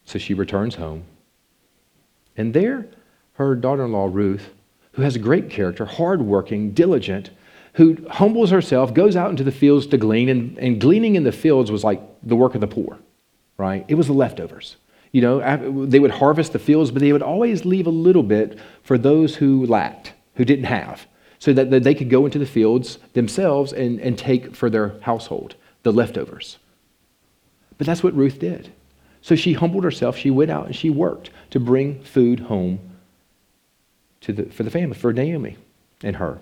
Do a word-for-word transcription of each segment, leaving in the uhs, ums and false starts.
So she returns home. And there, her daughter-in-law, Ruth, who has a great character, hardworking, diligent, who humbles herself, goes out into the fields to glean, and, and gleaning in the fields was like the work of the poor, right? It was the leftovers. You know, they would harvest the fields, but they would always leave a little bit for those who lacked, who didn't have, so that, that they could go into the fields themselves and, and take for their household, the leftovers. But that's what Ruth did. So she humbled herself, she went out and she worked to bring food home to the, for the family, for Naomi and her.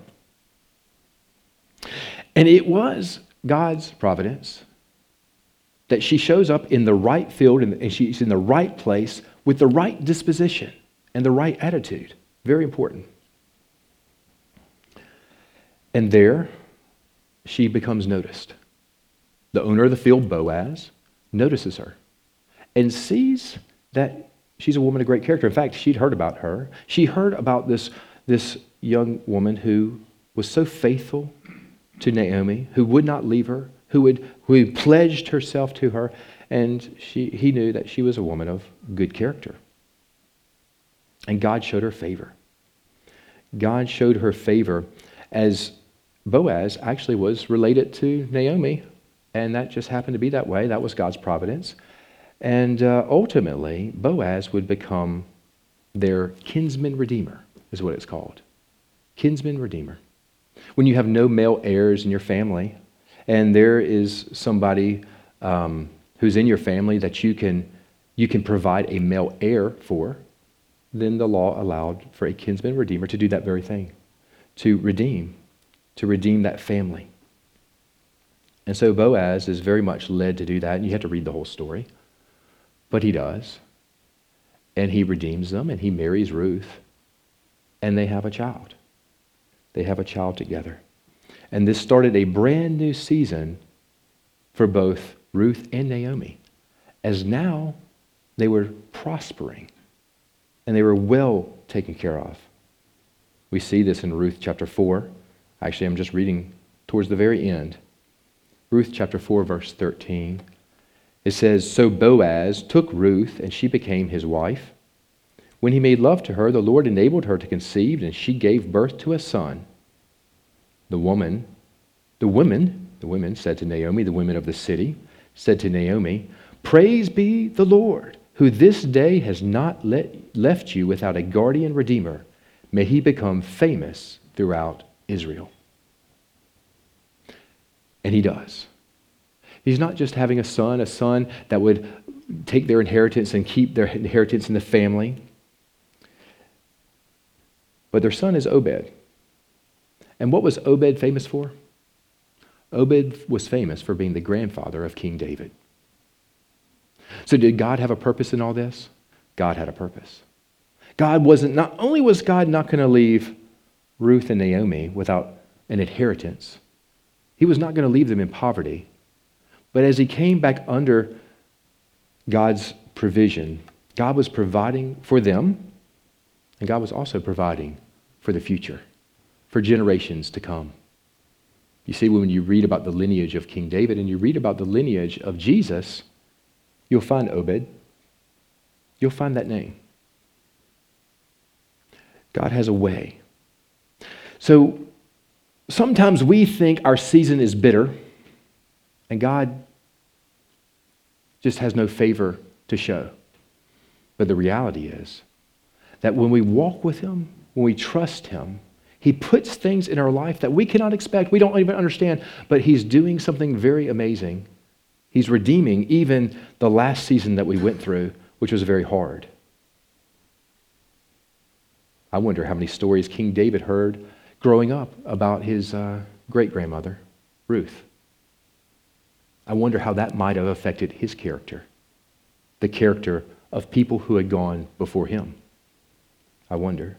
And it was God's providence that she shows up in the right field and she's in the right place with the right disposition and the right attitude. Very important. And there, she becomes noticed. The owner of the field, Boaz, notices her and sees that she's a woman of great character. In fact, she'd heard about her. She heard about this, this young woman who was so faithful to Naomi, who would not leave her, who would who had pledged herself to her, and she he knew that she was a woman of good character. And God showed her favor. God showed her favor as Boaz actually was related to Naomi, and that just happened to be that way. That was God's providence. And uh, ultimately, Boaz would become their kinsman redeemer, is what it's called. Kinsman redeemer. When you have no male heirs in your family, and there is somebody um, who's in your family that you can you can provide a male heir for, then the law allowed for a kinsman redeemer to do that very thing, to redeem, to redeem that family. And so Boaz is very much led to do that, and you have to read the whole story, but he does. And he redeems them, and he marries Ruth, and they have a child. They have a child together. And this started a brand new season for both Ruth and Naomi, as now they were prospering and they were well taken care of. We see this in Ruth chapter four. Actually, I'm just reading towards the very end. Ruth chapter four, verse thirteen. It says, "So Boaz took Ruth, and she became his wife. When he made love to her, the Lord enabled her to conceive, and she gave birth to a son. The woman, the women, the women said to Naomi, the women of the city, said to Naomi, 'Praise be the Lord, who this day has not let, left you without a guardian redeemer. May he become famous throughout Israel.'" And he does. He's not just having a son, a son that would take their inheritance and keep their inheritance in the family. But their son is Obed. And what was Obed famous for? Obed was famous for being the grandfather of King David. So did God have a purpose in all this? God had a purpose. God wasn't, not only was God not going to leave Ruth and Naomi without an inheritance, he was not going to leave them in poverty. But as he came back under God's provision, God was providing for them, and God was also providing for the future, for generations to come. You see, when you read about the lineage of King David and you read about the lineage of Jesus, you'll find Obed. You'll find that name. God has a way. So sometimes we think our season is bitter and God just has no favor to show. But the reality is that when we walk with him, when we trust him, he puts things in our life that we cannot expect, we don't even understand, but he's doing something very amazing. He's redeeming even the last season that we went through, which was very hard. I wonder how many stories King David heard growing up about his uh, great-grandmother, Ruth. I wonder how that might have affected his character, the character of people who had gone before him. I wonder.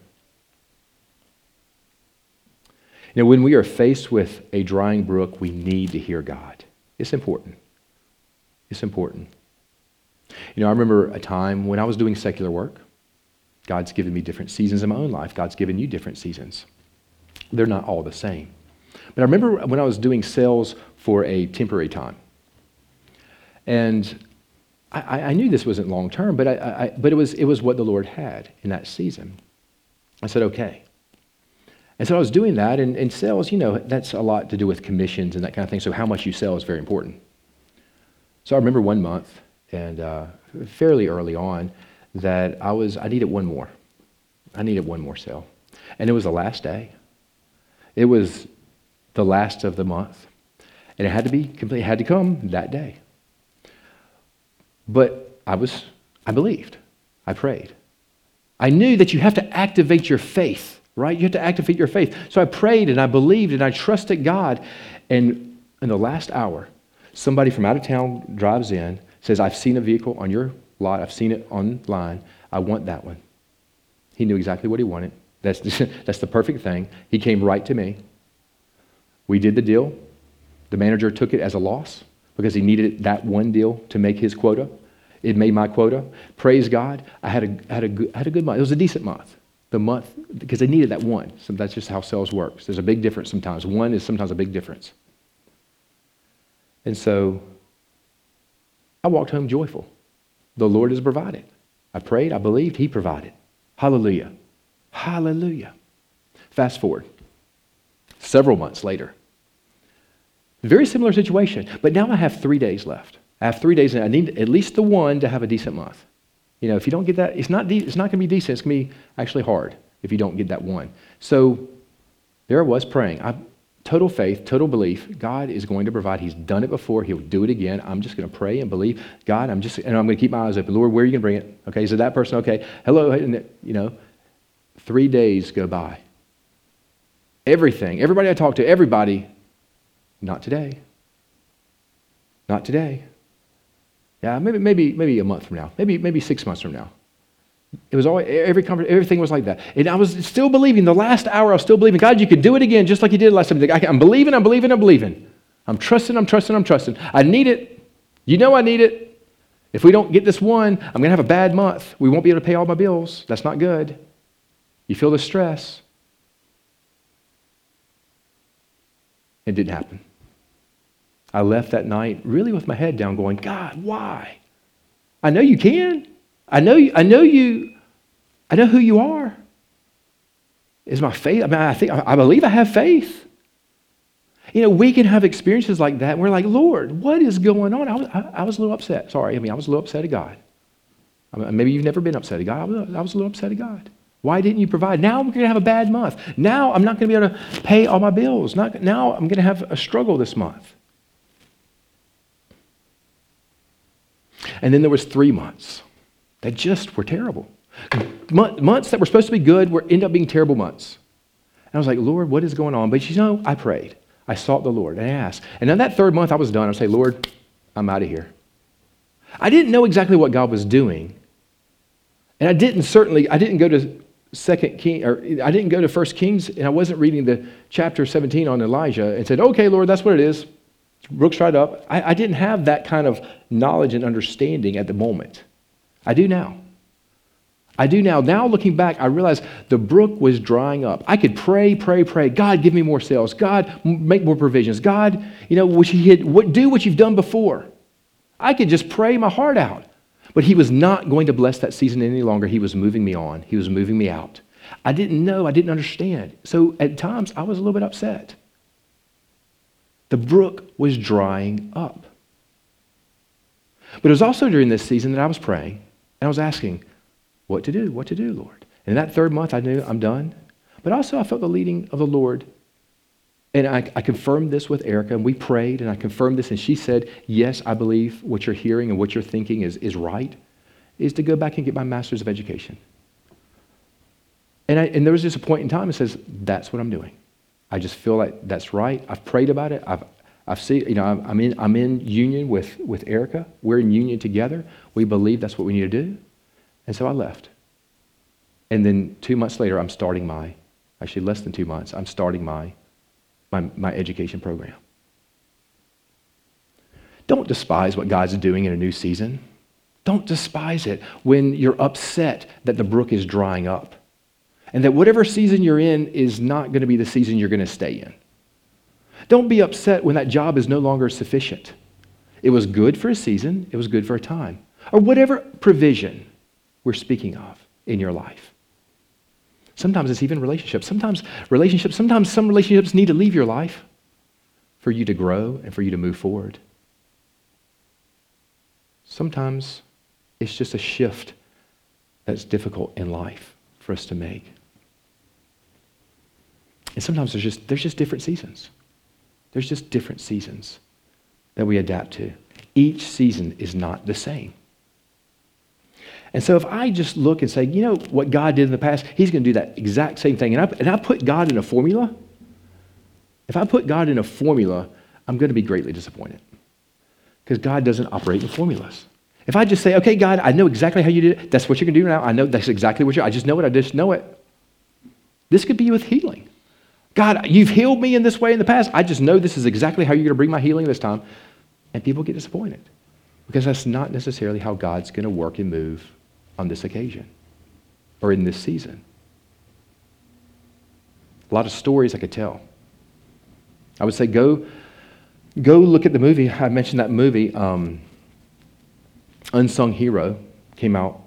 You know, when we are faced with a drying brook, we need to hear God. It's important. It's important. You know, I remember a time when I was doing secular work. God's given me different seasons in my own life. God's given you different seasons. They're not all the same. But I remember when I was doing sales for a temporary time. And I, I knew this wasn't long term, but, I, I, but it, was, it was what the Lord had in that season. I said, okay. And so I was doing that, and, and sales, you know, that's a lot to do with commissions and that kind of thing, so how much you sell is very important. So I remember one month, and uh, fairly early on, that I was, I needed one more. I needed one more sale. And it was the last day. It was the last of the month. And it had to be complete, it had to come that day. But I was, I believed. I prayed. I knew that you have to activate your faith, right? You have to activate your faith. So I prayed and I believed and I trusted God. And in the last hour, somebody from out of town drives in, says, I've seen a vehicle on your lot. I've seen it online. I want that one. He knew exactly what he wanted. That's the, that's the perfect thing. He came right to me. We did the deal. The manager took it as a loss because he needed that one deal to make his quota. It made my quota. Praise God. I had a, had a, good, had a good month. It was a decent month. The month, because they needed that one. So that's just how sales works. There's a big difference sometimes. One is sometimes a big difference. And so I walked home joyful. The Lord has provided. I prayed, I believed, He provided. Hallelujah. Hallelujah. Fast forward. Several months later. Very similar situation. But now I have three days left. I have three days and I need at least the one to have a decent month. You know, if you don't get that, it's not, de- it's not going to be decent. It's going to be actually hard if you don't get that one. So there I was praying. I Total faith, total belief. God is going to provide. He's done it before. He'll do it again. I'm just going to pray and believe. God, I'm just, and I'm going to keep my eyes open. Lord, where are you going to bring it? Okay, so that person, okay. Hello, and you know, three days go by. Everything, everybody I talk to, everybody, not today. Not today. Yeah, maybe, maybe, maybe a month from now. Maybe, maybe six months from now. It was always, every conversation, everything was like that. And I was still believing, the last hour I was still believing, God, you could do it again just like you did last time. I'm believing, I'm believing, I'm believing. I'm trusting, I'm trusting, I'm trusting. I need it. You know I need it. If we don't get this one, I'm going to have a bad month. We won't be able to pay all my bills. That's not good. You feel the stress. It didn't happen. I left that night really with my head down going, God, why? I know you can. I know you, I know you, I know who you are. Is my faith, I mean, I think, I believe I have faith. You know, we can have experiences like that. And we're like, Lord, what is going on? I was, I, I was a little upset. Sorry, I mean, I was a little upset at God. I mean, maybe you've never been upset at God. I was, I was a little upset at God. Why didn't you provide? Now we're going to have a bad month. Now I'm not going to be able to pay all my bills. Not, now I'm going to have a struggle this month. And then there was three months. That just were terrible. Months that were supposed to be good were end up being terrible months. And I was like, Lord, what is going on? But you know, I prayed. I sought the Lord and I asked. And then that third month I was done. I would say, Lord, I'm out of here. I didn't know exactly what God was doing. And I didn't certainly, I didn't go to Second King, or I didn't go to First Kings, and I wasn't reading the chapter seventeen on Elijah and said, okay, Lord, that's what it is. Brook's dried up. I, I didn't have that kind of knowledge and understanding at the moment. I do now. I do now. Now looking back, I realize the brook was drying up. I could pray, pray, pray. God, give me more sales. God, make more provisions. God, you know, what you had, what, do what you've done before. I could just pray my heart out. But He was not going to bless that season any longer. He was moving me on. He was moving me out. I didn't know. I didn't understand. So at times, I was a little bit upset. The brook was drying up. But it was also during this season that I was praying, and I was asking, what to do, what to do, Lord. And that third month, I knew I'm done. But also, I felt the leading of the Lord. And I, I confirmed this with Erica, and we prayed, and I confirmed this, and she said, yes, I believe what you're hearing and what you're thinking is, is right, is to go back and get my master's of education. And, I, and there was just a point in time that says, that's what I'm doing. I just feel like that's right. I've prayed about it. I've I've seen, you know, I'm, I'm in I'm in union with, with Erica. We're in union together. We believe that's what we need to do. And so I left. And then two months later, I'm starting my, actually less than two months, I'm starting my my, my education program. Don't despise what God's doing in a new season. Don't despise it when you're upset that the brook is drying up. And that whatever season you're in is not going to be the season you're going to stay in. Don't be upset when that job is no longer sufficient. It was good for a season. It was good for a time. or whatever provision we're speaking of in your life. Sometimes it's even relationships. Sometimes relationships, sometimes some relationships need to leave your life for you to grow and for you to move forward. Sometimes it's just a shift that's difficult in life for us to make. And sometimes there's just there's just different seasons. There's just different seasons that we adapt to. Each season is not the same. And so if I just look and say, you know what God did in the past, he's going to do that exact same thing. And I, and I put God in a formula, if I put God in a formula, I'm going to be greatly disappointed. Because God doesn't operate in formulas. If I just say, okay, God, I know exactly how you did it. That's what you're going to do now. I know that's exactly what you're, I just know it. I just know it. This could be with healing. God, you've healed me in this way in the past. I just know this is exactly how you're going to bring my healing this time. And people get disappointed. Because that's not necessarily how God's going to work and move on this occasion or in this season. A lot of stories I could tell. I would say go, go look at the movie. I mentioned that movie, um, Unsung Hero, came out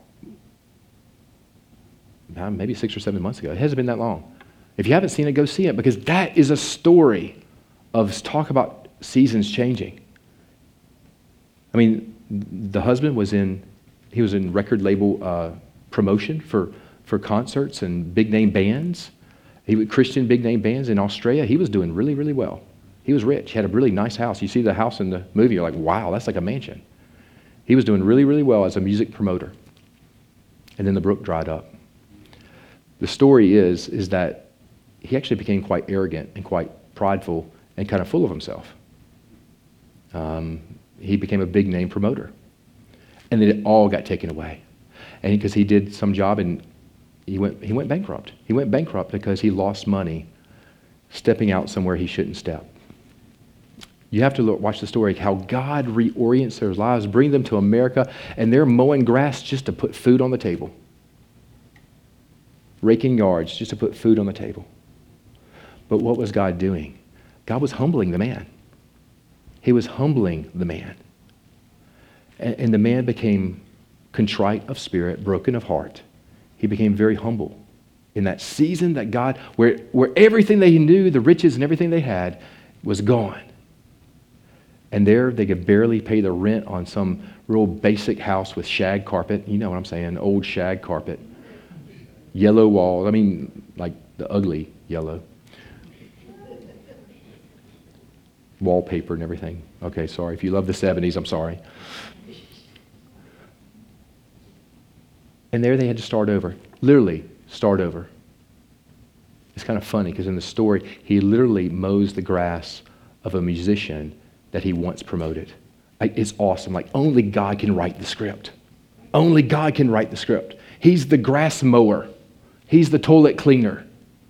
uh, maybe six or seven months ago. It hasn't been that long. If you haven't seen it, go see it, because that is a story of talk about seasons changing. I mean, the husband was in, he was in record label uh, promotion for, for concerts and big name bands. He was Christian big name bands in Australia. He was doing really, really well. He was rich. He had a really nice house. You see the house in the movie, you're like, wow, that's like a mansion. He was doing really, really well as a music promoter. And then the brook dried up. The story is, is that he actually became quite arrogant and quite prideful and kind of full of himself. Um, he became a big name promoter. And then it all got taken away. And because he, he did some job and he went, he went bankrupt. He went bankrupt because he lost money stepping out somewhere he shouldn't step. You have to look, watch the story, how God reorients their lives, bring them to America, and they're mowing grass just to put food on the table. Raking yards just to put food on the table. But what was God doing? God was humbling the man. He was humbling the man. And, and the man became contrite of spirit, broken of heart. He became very humble. In that season that God, where, where everything they knew, the riches and everything they had, was gone. And there they could barely pay the rent on some real basic house with shag carpet. You know what I'm saying, old shag carpet. Yellow walls, I mean, like the ugly yellow. Wallpaper and everything. Okay, sorry. If you love the seventies, I'm sorry. And there they had to start over. Literally, start over. It's kind of funny because in the story, he literally mows the grass of a musician that he once promoted. Like, it's awesome. Like, only God can write the script. Only God can write the script. He's the grass mower. He's the toilet cleaner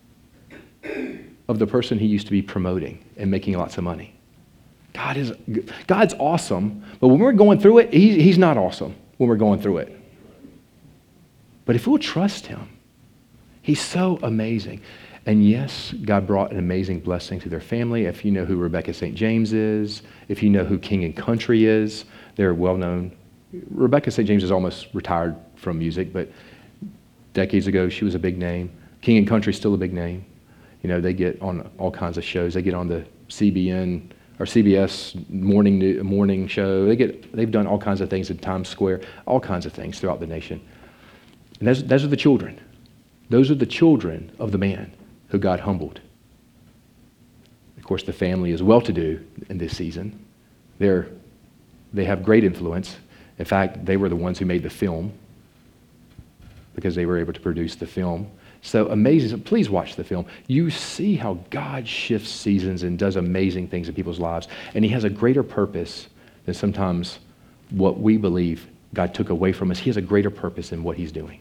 of the person he used to be promoting and making lots of money. God is, God's awesome, but when we're going through it, he, he's not awesome when we're going through it. But if we'll trust him, he's so amazing. And yes, God brought an amazing blessing to their family. If you know who Rebecca Saint James is, if you know who King and Country is, they're well known. Rebecca Saint James is almost retired from music, but decades ago she was a big name. King and Country is still a big name. You know, they get on all kinds of shows. They get on the C B N or C B S morning morning show. They get they've done all kinds of things in Times Square, all kinds of things throughout the nation. And those, those are the children. Those are the children of the man who God humbled. Of course, the family is well-to-do in this season. They're, they have great influence. In fact, they were the ones who made the film because they were able to produce the film. So amazing. So please watch the film. You see how God shifts seasons and does amazing things in people's lives. And he has a greater purpose than sometimes what we believe God took away from us. He has a greater purpose in what he's doing.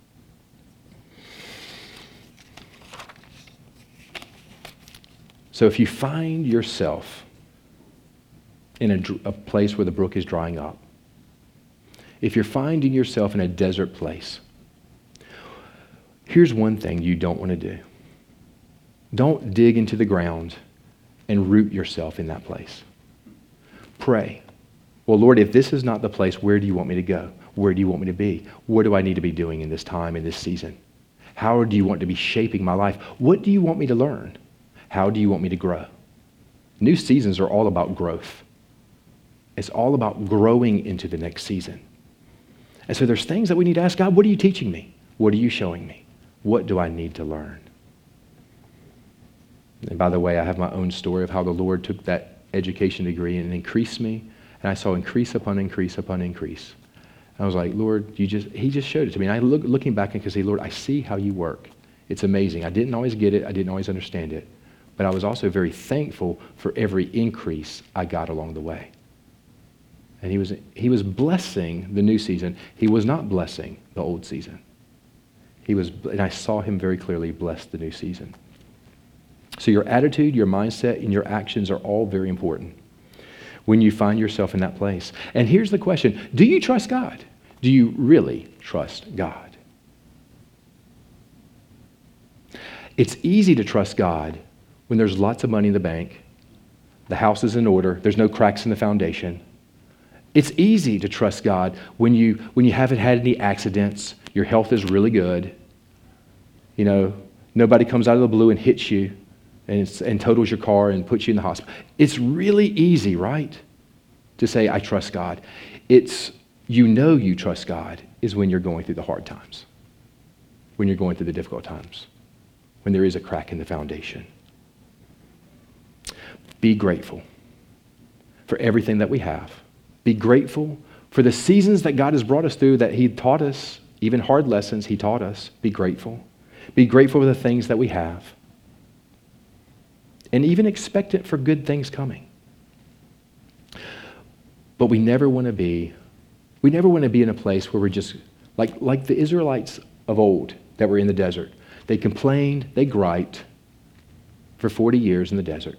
So if you find yourself in a, a place where the brook is drying up, if you're finding yourself in a desert place, here's one thing you don't want to do. Don't dig into the ground and root yourself in that place. Pray. Well, Lord, if this is not the place, where do you want me to go? Where do you want me to be? What do I need to be doing in this time, in this season? How do you want to be shaping my life? What do you want me to learn? How do you want me to grow? New seasons are all about growth. It's all about growing into the next season. And so there's things that we need to ask God, what are you teaching me? What are you showing me? What do I need to learn? And by the way, I have my own story of how the Lord took that education degree and increased me. And I saw increase upon increase upon increase. I was like, Lord, you just, he just showed it to me. And I look, looking back and can say, Lord, I see how you work. It's amazing. I didn't always get it. I didn't always understand it. But I was also very thankful for every increase I got along the way. And he was, he was blessing the new season. He was not blessing the old season. He was, and I saw him very clearly bless the new season. So your attitude, your mindset, and your actions are all very important when you find yourself in that place. And here's the question. Do you trust God? Do you really trust God? It's easy to trust God when there's lots of money in the bank, the house is in order, there's no cracks in the foundation. It's easy to trust God when you when you haven't had any accidents, your health is really good. You know, nobody comes out of the blue and hits you and, it's, and totals your car and puts you in the hospital. It's really easy, right, to say, I trust God. It's, you know you trust God is when you're going through the hard times, when you're going through the difficult times, when there is a crack in the foundation. Be grateful for everything that we have. Be grateful for the seasons that God has brought us through, that he taught us, even hard lessons he taught us. Be grateful. Be grateful for the things that we have. And even expectant for good things coming. But we never want to be, we never want to be in a place where we're just, like, like the Israelites of old that were in the desert. They complained, they griped for forty years in the desert.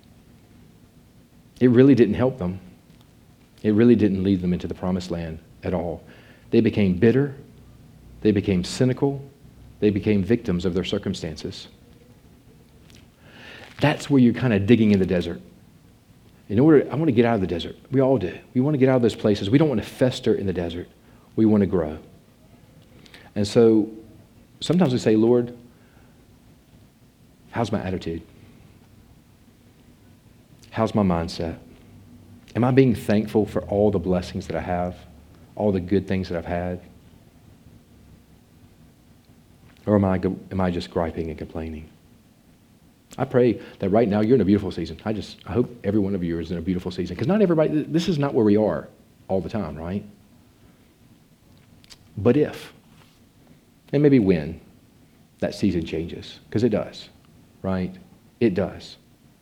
It really didn't help them. It really didn't lead them into the promised land at all. They became bitter. They became cynical. They became victims of their circumstances. That's where you're kind of digging in the desert. In order, I want to get out of the desert. We all do. We want to get out of those places. We don't want to fester in the desert. We want to grow. And so sometimes we say, Lord, how's my attitude? How's my mindset? Am I being thankful for all the blessings that I have, all the good things that I've had? Or am I, am I just griping and complaining? I pray that right now you're in a beautiful season. I just I hope every one of you is in a beautiful season. Because not everybody, this is not where we are all the time, right? But if, and maybe when, that season changes, because it does, right? It does.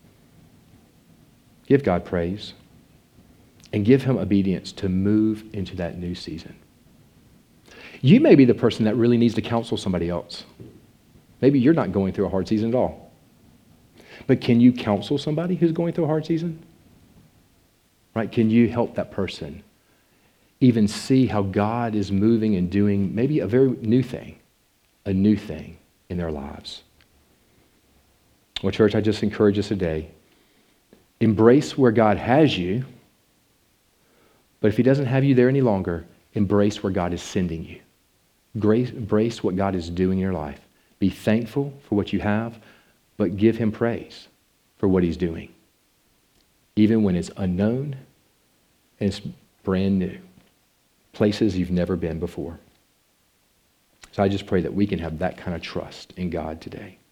Give God praise and give him obedience to move into that new season. You may be the person that really needs to counsel somebody else. Maybe you're not going through a hard season at all. But can you counsel somebody who's going through a hard season? Right? Can you help that person even see how God is moving and doing maybe a very new thing, a new thing in their lives? Well, church, I just encourage us today. Embrace where God has you, but if he doesn't have you there any longer, embrace where God is sending you. Grace, embrace what God is doing in your life. Be thankful for what you have, but give him praise for what he's doing. Even when it's unknown and it's brand new. Places you've never been before. So I just pray that we can have that kind of trust in God today.